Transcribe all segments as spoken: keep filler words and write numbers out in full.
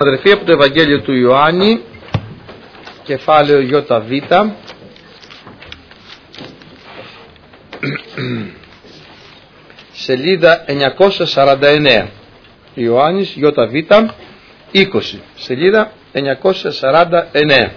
Αδερφοί, από το Ευαγγέλιο του Ιωάννη, κεφάλαιο ΙΒ, σελίδα εννιακόσια σαράντα εννέα. Ιωάννης ΙΒ είκοσι, σελίδα εννιακόσια σαράντα εννέα.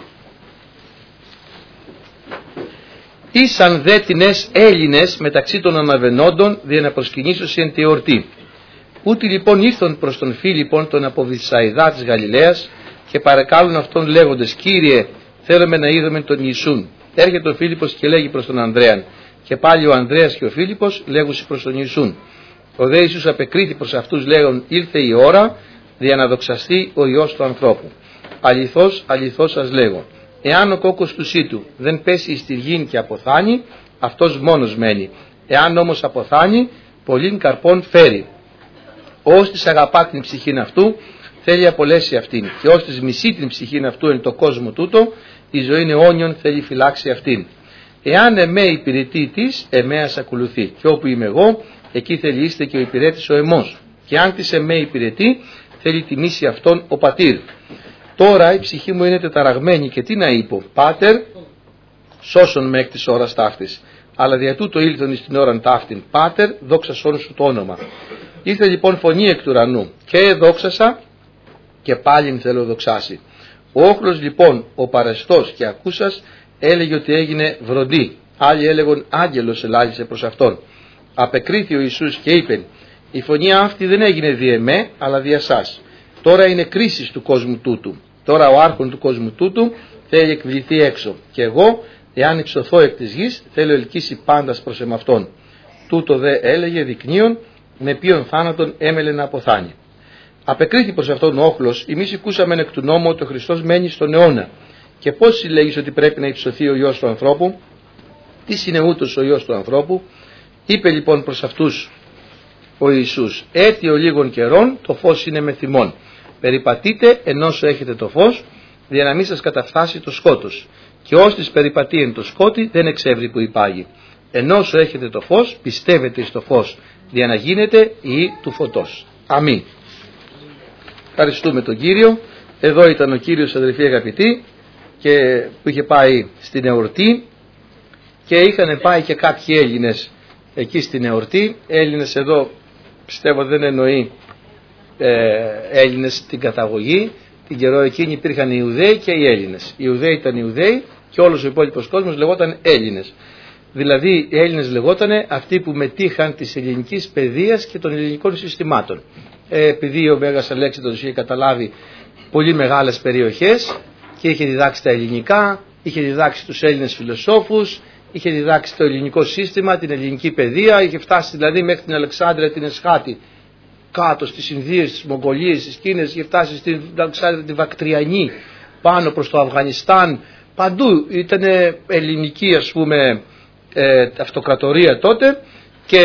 Ήσαν δε τινές Έλληνες μεταξύ των αναβαινόντων δια να προσκυνήσωσι εν τη εορτή. Ούτι λοιπόν ήρθον προς τον Φίλιππον τον από Βηθσαϊδά της Γαλιλαίας και παρεκάλουν αυτόν λέγοντες: Κύριε, θέλουμε να είδουμε τον Ιησούν. Έρχεται ο Φίλιππος και λέγει προς τον Ανδρέαν, και πάλι ο Ανδρέας και ο Φίλιππος λέγουσι προς τον Ιησούν. Ο δε Ιησούς απεκρίθη προς αυτούς λέγον: Ήρθε η ώρα δια να δοξαστεί ο Υιός του ανθρώπου. Αληθώς, αληθώς σας λέγω, εάν ο κόκκος του σύτου δεν πέσει εις τη γην και αποθάνει, αυτός μόνος μένει. Εάν όμως αποθάνει, πολλήν καρπών φέρει. Ως της αγαπά την ψυχήν αυτού, θέλει απολέσει αυτήν, και ως της μισεί την ψυχήν αυτού εν το κόσμο τούτο, η ζωή αιώνιον θέλει φυλάξει αυτήν. Εάν εμέ υπηρετεί της, εμέας ακολουθεί, και όπου είμαι εγώ, εκεί θέλει είστε και ο υπηρέτης ο εμός. Και αν της εμέ υπηρετεί, θέλει τιμήσει αυτόν ο πατήρ. Τώρα η ψυχή μου είναι τεταραγμένη, και τι να είπω: Πάτερ, σώσον με εκ της ώρας ταύτης. Αλλά δια τούτο ήλθον εις την ώραν ταύτην. Πάτερ, δόξα σών σου το όνομα. Ήρθε λοιπόν φωνή εκ του ουρανού, και δόξασα, και πάλιν θέλω δοξάσει. Ο όχλος λοιπόν, ο παρεστός και ακούσας, έλεγε ότι έγινε βροντί. Άλλοι έλεγον: άγγελος ελάλησε προς αυτόν. Απεκρίθη ο Ιησούς και είπε: η φωνή αυτή δεν έγινε δι' εμέ, αλλά δι' εσάς. Τώρα είναι κρίση του κόσμου τούτου. Τώρα ο άρχον του κόσμου τούτου θέλει εκβληθεί έξω. Και εγώ, εάν υψωθώ εκ της γης, θέλω ελκύσει πάντας προς εμαυτόν. Τούτο δε έλεγε δεικνύον, με ποιον θάνατον έμελε να αποθάνει. Απεκρίθη προς αυτόν ο όχλος: εμείς ακούσαμεν εκ του νόμου ότι ο Χριστός μένει στον αιώνα. Και πώς συλλέγεις ότι πρέπει να υψωθεί ο Υιός του ανθρώπου? Τι είναι ούτως ο Υιός του ανθρώπου? Είπε λοιπόν προς αυτούς ο Ιησούς: έθιο λίγων καιρών το φως είναι με θυμών. Περιπατείτε ενώσο έχετε το φως, για να μην σας καταφτάσει το σκότος. Και ώστις περιπατεί εν το σκότη, δεν εξεύρει που υπάγει. Ενώσο έχετε το φως, πιστεύετε στο φως, για να γίνετε ή του φωτός. Αμήν. Ευχαριστούμε τον Κύριο. Εδώ ήταν ο Κύριος, αδελφοί αγαπητοί, και που είχε πάει στην εορτή, και είχαν πάει και κάποιοι Έλληνες εκεί στην εορτή. Έλληνες εδώ πιστεύω δεν εννοεί ε, Έλληνες στην καταγωγή. Την καιρό εκείνη υπήρχαν οι Ιουδαίοι και οι Έλληνες. Οι Ιουδαίοι ήταν Ιουδαίοι και όλος ο υπόλοιπος κόσμος λεγόταν Έλληνες. Δηλαδή οι Έλληνες λεγότανε αυτοί που μετήχαν της ελληνικής παιδείας και των ελληνικών συστημάτων. Ε, επειδή ο Μέγας Αλέξανδρος είχε καταλάβει πολύ μεγάλες περιοχές και είχε διδάξει τα ελληνικά, είχε διδάξει τους Έλληνες φιλοσόφους, είχε διδάξει το ελληνικό σύστημα, την ελληνική παιδεία, είχε φτάσει δηλαδή μέχρι την Αλεξάνδρεια την Εσχάτη, κάτω στις Ινδίες, στις Μογγολίες, στις Κίνες, είχε φτάσει στην Αλεξάνδρεια τη Βακτριανή, πάνω προς το Αφγανιστάν, παντού ήταν ελληνική, ας πούμε, ε, αυτοκρατορία τότε, και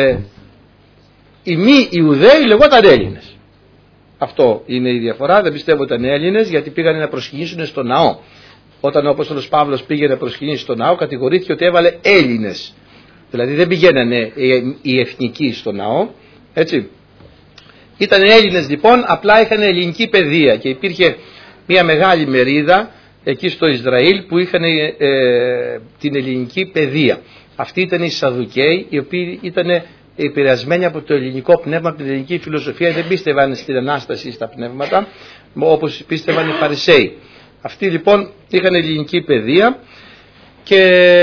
οι μη Ιουδαίοι λεγόταν Έλληνες. Αυτό είναι η διαφορά. Δεν πιστεύω ότι ήταν Έλληνες, γιατί πήγανε να προσκυνήσουν στο ναό. Όταν ο Απόστολος Παύλος πήγε να προσκυνήσει στο ναό, κατηγορήθηκε ότι έβαλε Έλληνες. Δηλαδή δεν πηγαίνανε οι εθνικοί στο ναό, έτσι. Ήταν Έλληνες λοιπόν, απλά είχαν ελληνική παιδεία, και υπήρχε μια μεγάλη μερίδα εκεί στο Ισραήλ που είχαν ε, την ελληνική παιδεία. Αυτοί ήταν οι Σαδουκαίοι, οι οποίοι ήταν επηρεασμένοι από το ελληνικό πνεύμα, από την ελληνική φιλοσοφία. Δεν πίστευαν στην Ανάσταση στα πνεύματα, όπως πίστευαν οι Φαρισαίοι. Αυτοί λοιπόν είχαν ελληνική παιδεία, και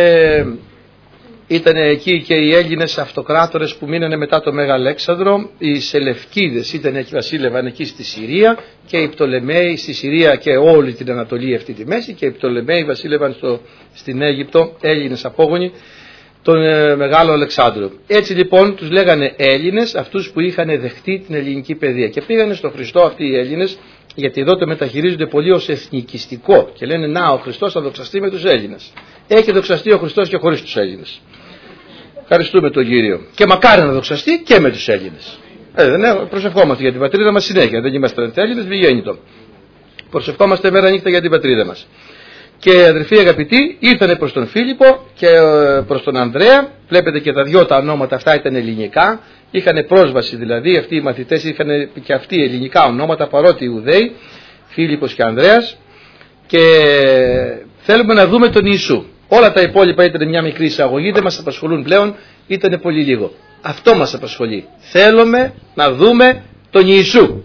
ήταν εκεί και οι Έλληνες αυτοκράτορες που μείνανε μετά το Μέγα Αλέξανδρο. Οι Σελευκίδες ήταν εκεί, βασίλευαν εκεί στη Συρία, και οι Πτολεμαίοι στη Συρία και όλη την Ανατολή αυτή τη μέση, και οι Πτολεμαίοι βασίλευαν στο, στην Αίγυπτο, Έλληνες απόγονοι, τον ε, Μεγάλο Αλεξάνδρο. Έτσι λοιπόν τους λέγανε Έλληνες αυτούς που είχαν δεχτεί την ελληνική παιδεία, και πήγανε στον Χριστό αυτοί οι Έλληνες, γιατί εδώ το μεταχειρίζονται πολύ ως εθνικιστικό και λένε: να, ο Χριστός θα δοξαστεί με τους Έλληνες. Έχει δοξαστεί ο Χριστός και χωρίς τους Έλληνες. Ευχαριστούμε τον Κύριο. Και μακάρι να δοξαστεί και με τους Έλληνες. Ε, δεν είναι, προσευχόμαστε για την πατρίδα μας συνέχεια. Δεν είμαστε Έλληνες, βγαίνει. Προσευχόμαστε μέρα νύχτα για την πατρίδα μας. Και αδερφοί αγαπητοί, ήρθανε προς τον Φίλιππο και προς τον Ανδρέα. Βλέπετε και τα δυο τα ονόματα αυτά ήταν ελληνικά. είχαν πρόσβαση δηλαδή, αυτοί οι μαθητές είχαν και αυτοί ελληνικά ονόματα παρότι οι Ιουδαίοι, Φίλιππος και Ανδρέας, και θέλουμε να δούμε τον Ιησού. Όλα τα υπόλοιπα ήταν μια μικρή εισαγωγή, δεν μας απασχολούν πλέον, ήταν πολύ λίγο. Αυτό μας απασχολεί. Θέλουμε να δούμε τον Ιησού.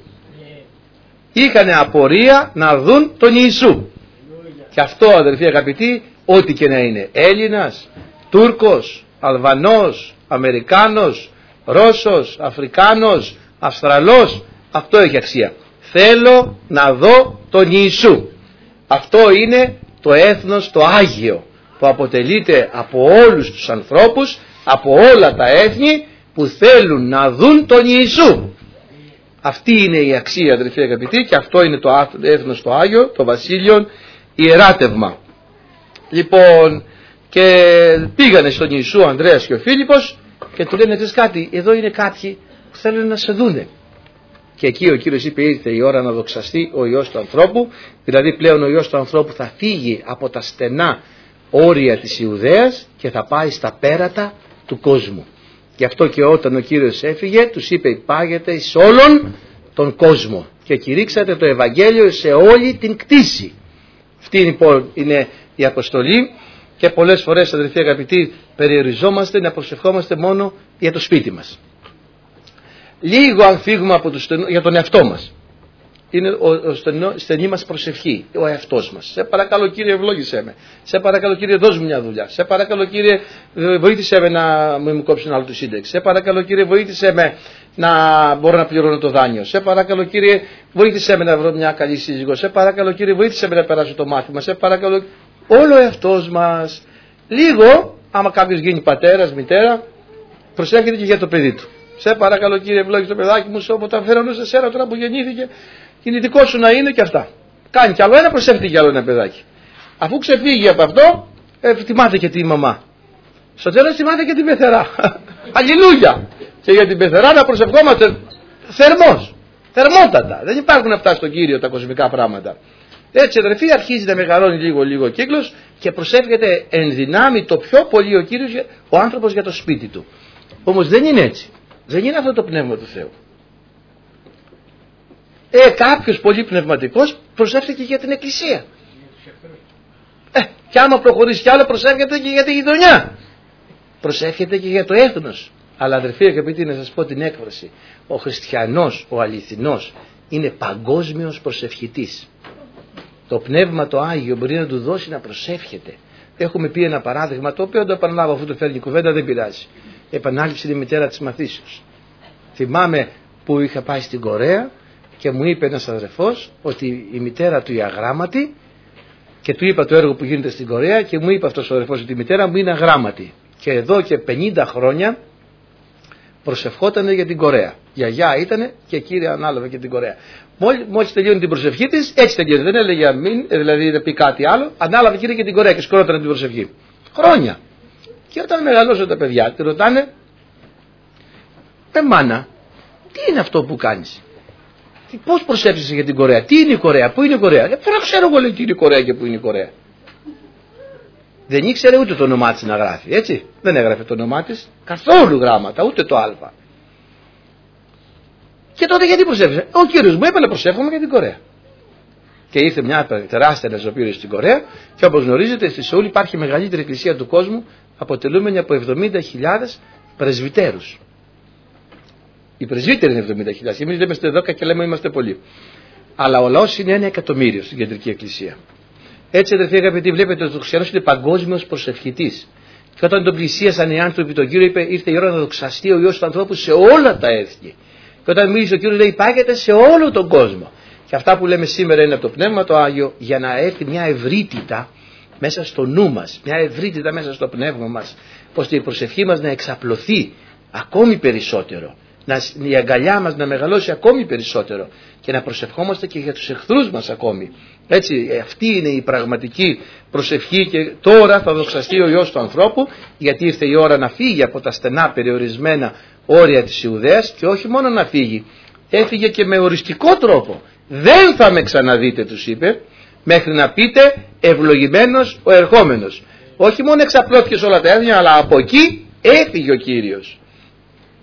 Είχανε απορία να δουν τον Ιησού. Και αυτό, αδελφοί αγαπητοί, ό,τι και να είναι, Έλληνας, Τούρκος, Αλβανός, Αμερικάνος, Ρώσος, Αφρικάνος, Αυστραλός, αυτό έχει αξία. Θέλω να δω τον Ιησού. Αυτό είναι το έθνος το Άγιο, που αποτελείται από όλους τους ανθρώπους, από όλα τα έθνη που θέλουν να δουν τον Ιησού. Αυτή είναι η αξία, αδελφοί αγαπητοί, και αυτό είναι το έθνος το Άγιο, το βασίλειον ιεράτευμα. Λοιπόν, και πήγανε στον Ιησού ο Ανδρέας και ο Φίλιππος και του λένε, ξέρεις κάτι, εδώ είναι κάποιοι που θέλουν να σε δούνε. Και εκεί ο Κύριος είπε, ήρθε η ώρα να δοξαστεί ο Υιός του ανθρώπου, δηλαδή πλέον ο Υιός του ανθρώπου θα φύγει από τα στενά όρια της Ιουδαίας και θα πάει στα πέρατα του κόσμου. Γι' αυτό και όταν ο Κύριος έφυγε, τους είπε, υπάγεται εις όλον τον κόσμο και κηρύξατε το Ευαγγέλιο σε όλη την κτήση. Αυτή λοιπόν είναι η αποστολή, και πολλές φορές, αδελφοί αγαπητοί, περιοριζόμαστε να προσευχόμαστε μόνο για το σπίτι μας. Λίγο αν φύγουμε από το στενό, για τον εαυτό μας. Είναι ο, ο στενό, στενή μας προσευχή, ο εαυτός μας. Σε παρακαλώ Κύριε, ευλόγησέ με. Σε παρακαλώ Κύριε, δώσ' μου μια δουλειά. Σε παρακαλώ Κύριε, βοήθησέ με να μου κόψουν άλλο το σύνταξη. Σε παρακαλώ Κύριε, βοήθησέ με να μπορώ να πληρώνω το δάνειο. Σε παρακαλώ Κύριε, βοήθησέ με να βρω μια καλή σύζυγο. Σε παρακαλώ Κύριε, βοήθησέ με να περάσω το μάθημα. Σε παρακαλώ. Όλο ο εαυτός μας. Λίγο, άμα κάποιος γίνει πατέρας, μητέρα, προσεύχεται και για το παιδί του. Σε παρακαλώ Κύριε, ευλόγησε το παιδάκι μου, όποτε αφαιρώνω σε σένα τώρα που γεννήθηκε, κινητικό σου να είναι και αυτά. Κάνει κι άλλο ένα, προσεύχεται κι άλλο ένα παιδάκι. Αφού ξεφύγει από αυτό, ε, θυμάται και τη μαμά. Στο τέλος θυμάται και την πεθερά. Αλληλούια! Και για την πεθερά να προσευχόμαστε θερμός, θερμότατα. Δεν υπάρχουν αυτά στον Κύριο τα κοσμικά πράγματα. Έτσι, αδερφοί, αρχίζει να μεγαλώνει λίγο λίγο ο κύκλος και προσεύχεται εν δυνάμει το πιο πολύ ο Κύριος, ο άνθρωπος, για το σπίτι του. Όμως δεν είναι έτσι. Δεν είναι αυτό το πνεύμα του Θεού. Ε, κάποιος πολύ πνευματικός προσεύχεται για την εκκλησία. Ε, και άμα προχωρήσει κι άλλο, προσεύχεται και για τη γειτονιά. Προσεύχεται και για το έθνος. Αλλά αδερφοί, αγαπητοί, να σας πω την έκφραση. Ο χριστιανός, ο αληθινός, είναι παγκόσμιος προσευχητής. Το πνεύμα το Άγιο μπορεί να του δώσει να προσεύχεται. Έχουμε πει ένα παράδειγμα, το οποίο το επαναλάβω, αφού το φέρνει η κουβέντα, δεν πειράζει. Επανάληψη είναι η μητέρα της μαθήσεως. Θυμάμαι που είχα πάει στην Κορέα και μου είπε ένας αδερφός ότι η μητέρα του είναι αγράμματη, και του είπα το έργο που γίνεται στην Κορέα και μου είπε αυτός ο αδερφός ότι η μητέρα μου είναι αγράμματη. Και εδώ και πενήντα χρόνια προσευχόταν για την Κορέα. Γιαγιά ήτανε και κύριε ανάλαβε και την Κορέα. Μόλις, μόλις τελειώνει την προσευχή της, έτσι τελειώνει. Δεν έλεγε αμήν, δηλαδή να πει κάτι άλλο. Ανάλαβε κύριε και την Κορέα και σκορόταν την προσευχή. Χρόνια. Και όταν μεγαλώσαν τα παιδιά, τη ρωτάνε, «Ε μάνα, τι είναι αυτό που κάνεις? Πώς προσεύχεσαι για την Κορέα? Τι είναι η Κορέα? Πού είναι η Κορέα?» «Ε, τώρα ξέρω εγώ, λέει, τι είναι η Κορέα και πού είναι η Κορέα». Δεν ήξερε ούτε το όνομά της να γράφει, έτσι. Δεν έγραφε το όνομά της, καθόλου γράμματα, ούτε το α. Και τότε γιατί προσεύχεσαι? Ο Κύριος μου είπε να προσεύχομαι για την Κορέα. Και ήρθε μια τεράστια νεζοπήρωση στην Κορέα, και όπως γνωρίζετε, στη Σεούλ υπάρχει η μεγαλύτερη εκκλησία του κόσμου, αποτελούμενη από εβδομήντα χιλιάδες πρεσβυτέρους. Οι πρεσβύτεροι είναι εβδομήντα χιλιάδες. Εμείς λέμε στο εδώ και λέμε είμαστε πολλοί. Αλλά ο λαός είναι ένα εκατομμύριο στην κεντρική εκκλησία. Έτσι, αδερφοί αγαπητοί, βλέπετε ότι ο χριστιανός είναι παγκόσμιος προσευχητής. Και όταν τον πλησίασαν οι άνθρωποι, τον Κύριο είπε: ήρθε η ώρα να δοξαστεί ο Υιός του ανθρώπου σε όλα τα έθνη. Και όταν μίλησε ο Κύριος, λέει: υπάγεται σε όλο τον κόσμο. Και αυτά που λέμε σήμερα είναι από το Πνεύμα το Άγιο, για να έρθει μια ευρύτητα μέσα στο νου μας, μια ευρύτητα μέσα στο πνεύμα μας, ώστε η προσευχή μας να εξαπλωθεί ακόμη περισσότερο. Να, η αγκαλιά μας να μεγαλώσει ακόμη περισσότερο και να προσευχόμαστε και για τους εχθρούς μας ακόμη. Έτσι, αυτή είναι η πραγματική προσευχή, και τώρα θα δοξαστεί ο Υιός του ανθρώπου, γιατί ήρθε η ώρα να φύγει από τα στενά περιορισμένα όρια της Ιουδαίας, και όχι μόνο να φύγει, έφυγε και με οριστικό τρόπο. Δεν θα με ξαναδείτε, τους είπε, μέχρι να πείτε ευλογημένος ο ερχόμενος. Όχι μόνο εξαπλώθηκε σε όλα τα έθνη, αλλά από εκεί έφυγε ο Κύριος.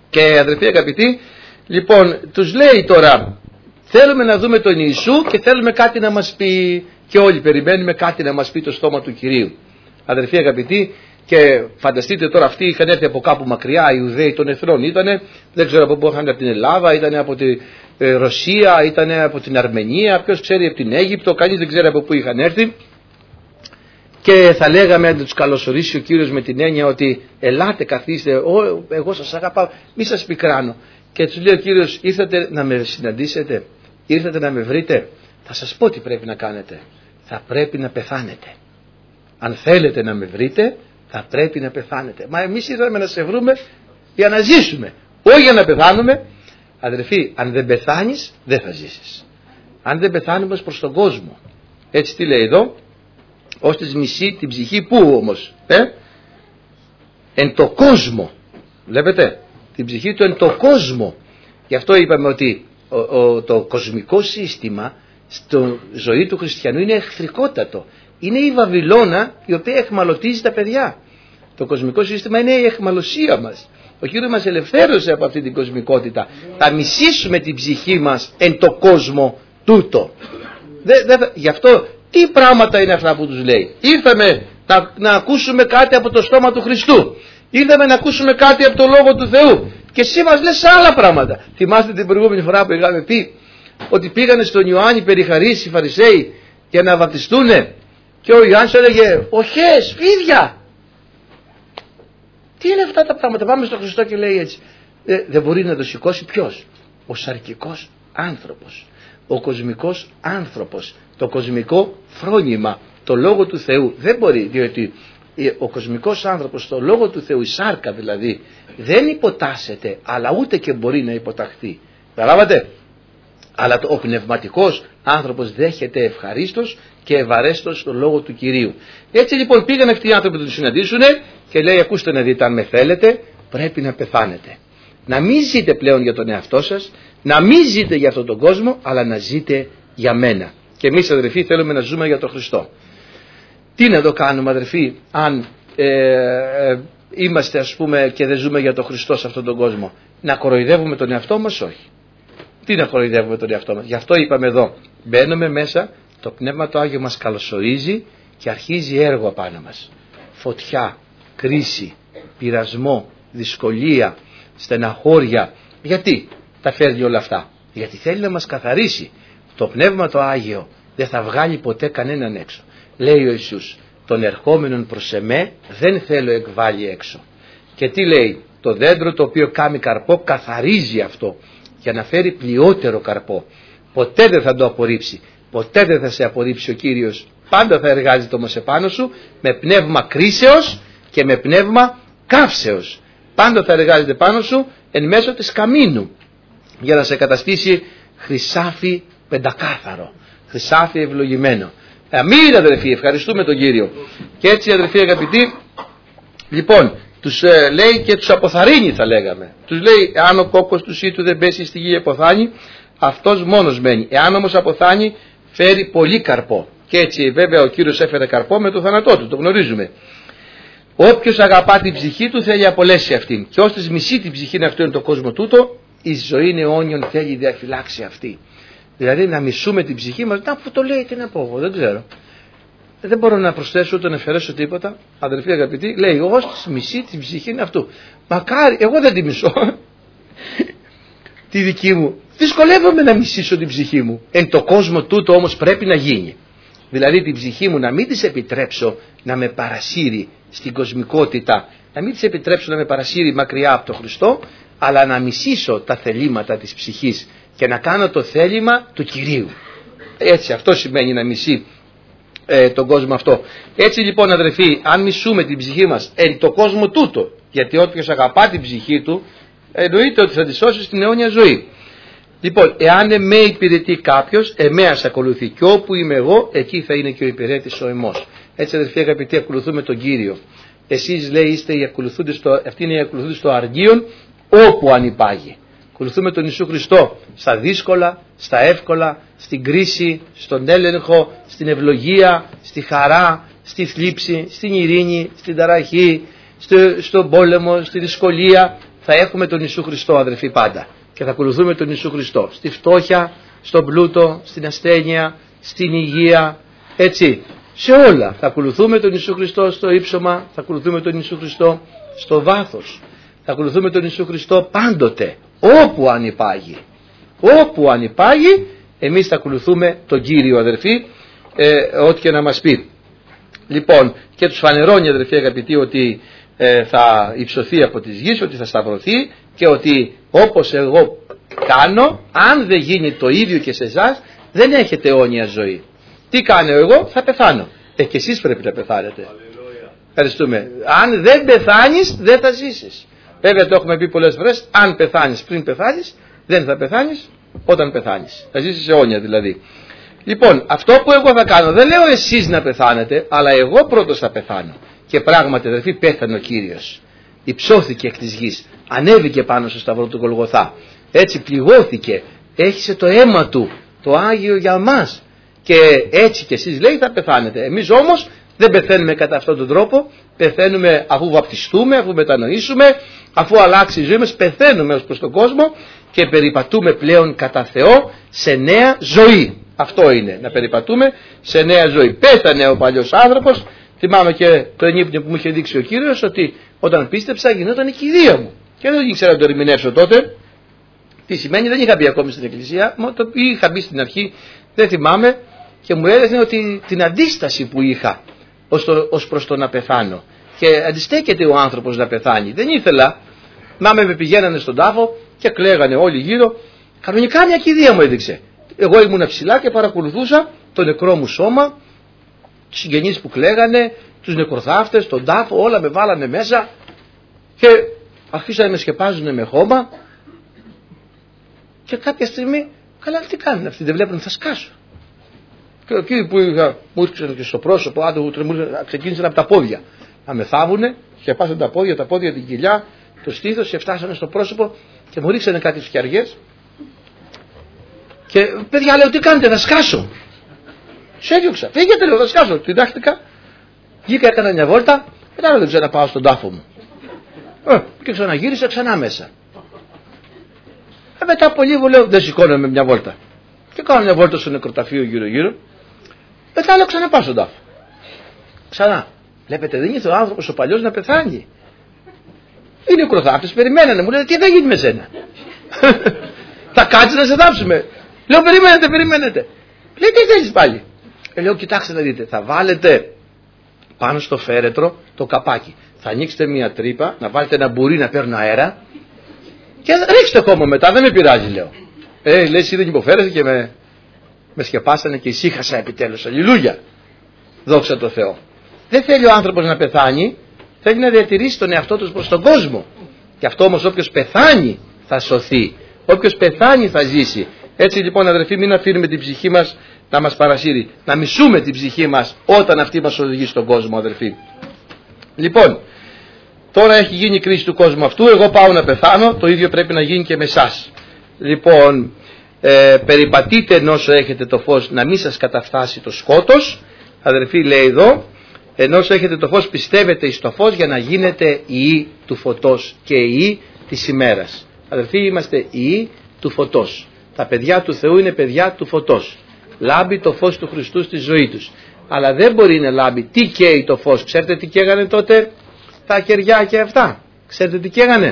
Και αδερφοί αγαπητοί, λοιπόν, τους λέει τώρα, θέλουμε να δούμε τον Ιησού και θέλουμε κάτι να μας πει, και όλοι περιμένουμε κάτι να μας πει το στόμα του Κυρίου. Αδερφοί αγαπητοί, και φανταστείτε τώρα, αυτοί είχαν έρθει από κάπου μακριά, οι Ιουδαίοι των εθνών ήτανε, δεν ξέρω από πού είχαν, από την Ελλάδα, ήτανε από τη ε, Ρωσία, ήτανε από την Αρμενία, ποιος ξέρει από την Αίγυπτο, κανείς δεν ξέρει από πού είχαν έρθει. Και θα λέγαμε να τους καλωσορίσει ο Κύριος με την έννοια ότι ελάτε, καθίστε, ο, εγώ σας αγαπάω, μη σας πικράνω. Και τους λέει ο Κύριος, ήρθατε να με συναντήσετε, ήρθατε να με βρείτε, θα σας πω τι πρέπει να κάνετε. Θα πρέπει να πεθάνετε. Αν θέλετε να με βρείτε, θα πρέπει να πεθάνετε. Μα εμείς ήρθαμε να σε βρούμε για να ζήσουμε, όχι για να πεθάνουμε. Αδερφοί, αν δεν πεθάνεις, δεν θα ζήσεις. Αν δεν πεθάνουμε προς τον κόσμο. Έτσι τι λέει εδώ, ως της μισή την ψυχή που όμως, ε? εν το κόσμο. Βλέπετε, την ψυχή του εν το κόσμο. Γι' αυτό είπαμε ότι ο, ο, το κοσμικό σύστημα στη ζωή του χριστιανού είναι εχθρικότατο. Είναι η Βαβυλώνα η οποία εχμαλωτίζει τα παιδιά. Το κοσμικό σύστημα είναι η εχμαλωσία μας. Ο Κύριος μας ελευθέρωσε από αυτή την κοσμικότητα. Θα μισήσουμε την ψυχή μας εν το κόσμο τούτο. Δε, δε, γι' αυτό τι πράγματα είναι αυτά που τους λέει. Ήρθαμε να, να ακούσουμε κάτι από το στόμα του Χριστού. Ήρθαμε να ακούσουμε κάτι από το Λόγο του Θεού. Και εσύ μας λες άλλα πράγματα. Θυμάστε την προηγούμενη φορά που είχαμε πει ότι πήγανε στον Ιωάννη περιχαρείς οι Φαρισαίοι για να βαπτιστούνε. Και ο Ιωάννης έλεγε, οχές, φίδια. Τι είναι αυτά τα πράγματα. Πάμε στον Χριστό και λέει έτσι. Ε, δεν μπορεί να το σηκώσει ποιος? Ο σαρκικός άνθρωπος. Ο κοσμικός άνθρωπος. Το κοσμικό φρόνημα. Το Λόγο του Θεού. Δεν μπορεί, διότι ο κοσμικός άνθρωπος, το Λόγο του Θεού, η σάρκα δηλαδή, δεν υποτάσσεται, αλλά ούτε και μπορεί να υποταχθεί. Καταλάβατε? Αλλά ο πνευματικός άνθρωπος δέχεται ευχαρίστως και ευαρέστως το Λόγο του Κυρίου. Έτσι λοιπόν πήγαν αυτοί οι άνθρωποι να τους συναντήσουν και λέει, ακούστε να δείτε, αν με θέλετε πρέπει να πεθάνετε. Να μην ζείτε πλέον για τον εαυτό σας, να μην ζείτε για αυτόν τον κόσμο, αλλά να ζείτε για μένα. Και εμείς αδερφοί θέλουμε να ζούμε για τον Χριστό. Τι να το κάνουμε αδερφοί, αν ε, ε, είμαστε ας πούμε και δεν ζούμε για τον Χριστό σε αυτόν τον κόσμο? Να κοροϊδεύουμε τον εαυτό μας? Όχι. Τι να κοροϊδεύουμε τον εαυτό μας? Γι' αυτό είπαμε εδώ, μπαίνουμε μέσα, το Πνεύμα το Άγιο μας καλωσορίζει και αρχίζει έργο απάνω μας. Φωτιά, κρίση, πειρασμό, δυσκολία, στεναχώρια. Γιατί τα φέρνει όλα αυτά? Γιατί θέλει να μας καθαρίσει. Το Πνεύμα το Άγιο δεν θα βγάλει ποτέ κανέναν έξω. Λέει ο Ιησούς, τον ερχόμενον προς εμέ δεν θέλω εκβάλει έξω. Και τι λέει? Το δέντρο το οποίο κάνει καρπό καθαρίζει αυτό για να φέρει πλειότερο καρπό. Ποτέ δεν θα το απορρίψει. Ποτέ δεν θα σε απορρίψει ο Κύριος. Πάντα θα εργάζεται όμως επάνω σου με πνεύμα κρίσεως και με πνεύμα καύσεως. Πάντα θα εργάζεται πάνω σου εν μέσω της καμίνου για να σε καταστήσει χρυσάφι πεντακάθαρο, χρυσάφι ευλογημένο. Αμήν αδερφοί, ευχαριστούμε τον Κύριο. Και έτσι αδερφοί αγαπητοί, λοιπόν, τους ε, λέει και τους αποθαρρύνει θα λέγαμε. Τους λέει, αν ο κόκκος του σύτου δεν πέσει στη γη αποθάνει, αυτός μόνος μένει. Εάν όμως αποθάνει, φέρει πολύ καρπό. Και έτσι βέβαια ο Κύριος έφερε καρπό με το θάνατό του, το γνωρίζουμε. Όποιος αγαπά την ψυχή του θέλει απολέσει αυτήν. Και ώστις μισεί την ψυχή αυτού είναι το κόσμο τούτο, η ζωή είναι αιώνιον θέλει διαφυλάξει αυτή. Δηλαδή να μισούμε την ψυχή μας. Να που το λέει, τι να πω εγώ, δεν ξέρω. Δεν μπορώ να προσθέσω ούτε να αφαιρέσω τίποτα. Αδελφοί αγαπητοί, λέει, ώστις μισεί την ψυχή είναι αυτού. Μακάρι, εγώ δεν τη μισώ. Τη δική μου. Δυσκολεύομαι να μισήσω την ψυχή μου. Εν το κόσμο τούτο όμως πρέπει να γίνει. Δηλαδή την ψυχή μου να μην της επιτρέψω να με παρασύρει στην κοσμικότητα, να μην της επιτρέψω να με παρασύρει μακριά από τον Χριστό, αλλά να μισήσω τα θελήματα της ψυχής και να κάνω το θέλημα του Κυρίου. Έτσι, αυτό σημαίνει να μισεί ε, τον κόσμο αυτό. Έτσι λοιπόν αδερφοί, αν μισούμε την ψυχή μας εν το κόσμο τούτο, γιατί όποιος αγαπά την ψυχή του εννοείται ότι θα τη σώσει στην αιώνια ζωή. Λοιπόν, εάν εμέ υπηρετεί κάποιος, εμέας ακολουθεί, και όπου είμαι εγώ, εκεί θα είναι και ο υπηρέτης ο εμός. Έτσι αδερφοί αγαπητοί, ακολουθούμε τον Κύριο. Εσείς λέει είστε οι ακολουθούντες στο, αυτοί είναι οι ακολουθούντες στο αργίον, όπου ανυπάγει. Ακολουθούμε τον Ιησού Χριστό στα δύσκολα, στα εύκολα, στην κρίση, στον έλεγχο, στην ευλογία, στη χαρά, στη θλίψη, στην ειρήνη, στην ταραχή, στο, στον πόλεμο, στη δυσκολία. θα έχουμε τον Ιησού Χριστό, αδερφοί, πάντα. Και θα ακολουθούμε τον Ιησού Χριστό. Στη φτώχεια, στον πλούτο, στην ασθένεια, στην υγεία, έτσι. Σε όλα θα ακολουθούμε τον Ιησού Χριστό στο ύψωμα, θα ακολουθούμε τον Ιησού Χριστό στο βάθος. Θα ακολουθούμε τον Ιησού Χριστό πάντοτε, όπου αν υπάγει. Όπου αν υπάγει, εμείς θα ακολουθούμε τον Κύριο, αδερφοί, ε, ό,τι και να μας πει. Λοιπόν, και τους φανερώνει, αδερφοί αγαπητοί, ότι ε, θα υψωθεί από τις γης, ότι θα σταυρωθεί και ότι όπως εγώ κάνω, αν δεν γίνει το ίδιο και σε εσάς, δεν έχετε αιώνια ζωή. Τι κάνω εγώ? Θα πεθάνω. Ε, και εσείς πρέπει να πεθάνετε. Ευχαριστούμε. Αν δεν πεθάνεις, δεν θα ζήσεις. Βέβαια το έχουμε πει πολλές φορές, αν πεθάνεις πριν πεθάνεις, δεν θα πεθάνεις όταν πεθάνεις. Θα ζήσεις αιώνια δηλαδή. Λοιπόν, αυτό που εγώ θα κάνω, δεν λέω εσείς να πεθάνετε, αλλά εγώ πρώτος θα πεθάνω. Και πράγματι, αδερφοί, πέθανε ο Κύριος. Υψώθηκε εκ της γης, ανέβηκε πάνω στο σταυρό του Γολγοθά. Έτσι πληγώθηκε, έχισε το αίμα του, το Άγιο για μας. Και έτσι και εσείς, λέει, θα πεθάνετε. Εμείς όμως δεν πεθαίνουμε κατά αυτόν τον τρόπο, πεθαίνουμε αφού βαπτιστούμε, αφού μετανοήσουμε, αφού αλλάξει η ζωή μας, πεθαίνουμε ως προς τον κόσμο και περιπατούμε πλέον κατά Θεό σε νέα ζωή. Αυτό είναι, να περιπατούμε σε νέα ζωή. Πέθανε ο παλιός άνθρωπος, θυμάμαι και το ενύπνιο που μου είχε δείξει ο Κύριος, ότι όταν πίστεψα γινόταν η κηδεία μου. Και δεν ήξερα να το ερμηνεύσω τότε. Τι σημαίνει, δεν είχα μπει ακόμη στην εκκλησία, το είχα μπει στην αρχή, δεν θυμάμαι, και μου έδειχνε ότι την αντίσταση που είχα ως, το, ως προς το να πεθάνω. Και αντιστέκεται ο άνθρωπος να πεθάνει. Δεν ήθελα, μάμε με πηγαίνανε στον τάφο και κλαίγανε όλοι γύρω. Κανονικά μια κηδεία μου έδειξε. Εγώ ήμουν ψηλά και παρακολουθούσα το νεκρό μου σώμα, τους συγγενείς που κλαίγανε, τους νεκροθάφτες, τον τάφο, όλα με βάλανε μέσα και αρχίσανε να με σκεπάζουν με χώμα. Και κάποια στιγμή, καλά, τι κάνουν αυτοί, δεν βλέπουν, θα σκάσω. Και εκεί που είχα, μου ήρθαν και στο πρόσωπο, άντω, ξεκίνησαν από τα πόδια να με θάβουνε, και πάσαν τα πόδια, τα πόδια, την κοιλιά, το στήθος, και φτάσανε στο πρόσωπο και μου ρίξανε κάτι φτιαριές. Και παιδιά, λέω, τι κάνετε, θα σκάσω. Σε έδιωξα, φύγετε, λέω, θα σκάσω. Τυντάχτηκα, βγήκα, έκανα μια βόλτα, μετά δεν ξαναπάω στον τάφο μου. Ε, και ξαναγύρισα ξανά μέσα. Ε, μετά από λίγο, λέω, δεν σηκώνομαι μια βόλτα. Και κάνω μια βόλτα στο νεκροταφείο γύρω-γύρω. Μετά λέω, ξαναπάω στον τάφο. Ξανά. Βλέπετε, δεν ήθελε ο άνθρωπος ο παλιός να πεθάνει. Οι νεκροθάφτες περιμένανε, μου λένε, τι θα γίνει με σένα. Θα κάτσεις να σε θάψουμε. Λέω, περιμένετε, περιμένετε. Λέει, τι θέλεις πάλι. Ε, λέω, κοιτάξτε να δείτε, θα βάλετε πάνω στο φέρετρο το καπάκι. Θα ανοίξετε μια τρύπα, να βάλετε ένα μπουρί να παίρνω αέρα και ρίξτε χώμα μετά, δεν με πειράζει, λέω. Ε, λέει, εσύ δεν υποφέρεσαι και με, με σκεπάσανε και ησύχασα επιτέλους. Αλληλούια. Δόξα τω Θεώ. Δεν θέλει ο άνθρωπος να πεθάνει, θέλει να διατηρήσει τον εαυτό του προς τον κόσμο. Και αυτό όμως όποιος πεθάνει θα σωθεί. Όποιος πεθάνει θα ζήσει. Έτσι λοιπόν, αδερφοί, μην αφήνουμε την ψυχή μας να μας παρασύρει. Να μισούμε την ψυχή μας όταν αυτή μας οδηγεί στον κόσμο, αδερφοί. Λοιπόν, τώρα έχει γίνει η κρίση του κόσμου αυτού. Εγώ πάω να πεθάνω. Το ίδιο πρέπει να γίνει και με εσάς. Λοιπόν, ε, περιπατείτε ενώ έχετε το φως, να μην σας καταφτάσει το σκότος. Αδερφοί, λέει εδώ, ενώ έχετε το φως, πιστεύετε εις το φως για να γίνετε ιοί του φωτός και ιοί της ημέρας. Αδερφοί, είμαστε ιοί του φωτός. Τα παιδιά του Θεού είναι παιδιά του φωτός. Λάμπει το φως του Χριστού στη ζωή τους. Αλλά δεν μπορεί να λάμπει. Τι καίει το φως? Ξέρετε τι καίγανε τότε τα κεριά και αυτά? Ξέρετε τι καίγανε?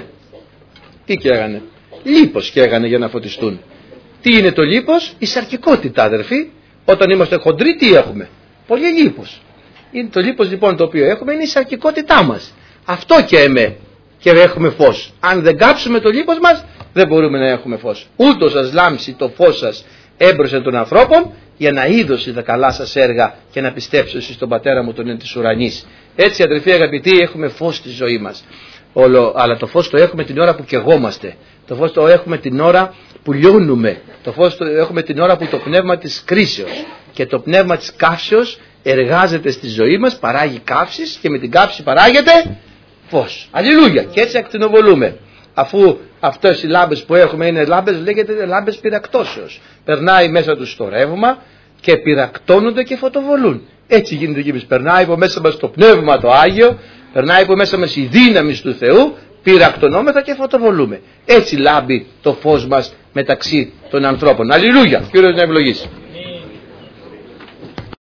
Τι καίγανε? Λίπος καίγανε για να φωτιστούν. Τι είναι το λίπος? Η σαρκικότητα, αδερφοί. Όταν είμαστε χοντροί, τι έχουμε? Πολύ λίπος. Είναι το λίπος λοιπόν το οποίο έχουμε, είναι η σαρκικότητά μας. Αυτό καίμε και έχουμε φως. Αν δεν κάψουμε το λίπος μας, δεν μπορούμε να έχουμε φως. Ούτως σας λάμψει το φως σας έμπροσθεν των ανθρώπων, για να είδωσει τα καλά σας έργα και να πιστέψω εσείς τον Πατέρα μου τον εν της ουρανής. Έτσι, αδελφοί αγαπητοί, έχουμε φως στη ζωή μας. Όλο, αλλά το φως το έχουμε την ώρα που καιγόμαστε. Το φως το έχουμε την ώρα που λιώνουμε. Το φως το έχουμε την ώρα που το πνεύμα της κρίσεως και το πνεύμα της καύσεως εργάζεται στη ζωή μας, παράγει καύσεις και με την καύση παράγεται φως. Αλληλούια. Και έτσι ακτινοβολούμε. Αφού αυτές οι λάμπες που έχουμε είναι λάμπες, λέγεται λάμπες πυρακτώσεως. Περνάει μέσα τους στο ρεύμα και πυρακτώνονται και φωτοβολούν. Έτσι γίνεται και εμείς. Περνάει από μέσα μας το πνεύμα το Άγιο, περνάει από μέσα μας η δύναμη του Θεού, πυρακτωνόμεθα και φωτοβολούμε. Έτσι λάμπει το φως μας μεταξύ των ανθρώπων. Αλληλούια. Κύριος να ευλογήσει.